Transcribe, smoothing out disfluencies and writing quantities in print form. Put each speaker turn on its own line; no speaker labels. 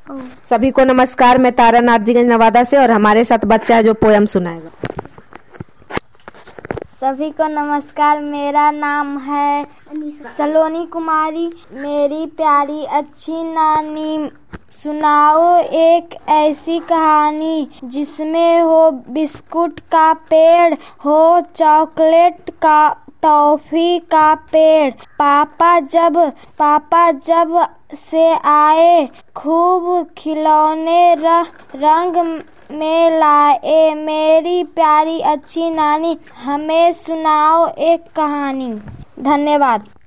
सभी को नमस्कार। मैं तारा नारदीगंज नवादा से, और हमारे साथ बच्चा है जो पोयम सुनाएगा।
सभी को नमस्कार। मेरा नाम है सलोनी कुमारी। मेरी प्यारी अच्छी नानी, सुनाओ एक ऐसी कहानी जिसमें हो बिस्कुट का पेड़, हो चॉकलेट का, टॉफी का पेड़। पापा जब से आए, खूब खिलौने रंग में लाए। मेरी प्यारी अच्छी नानी, हमें सुनाओ एक कहानी। धन्यवाद।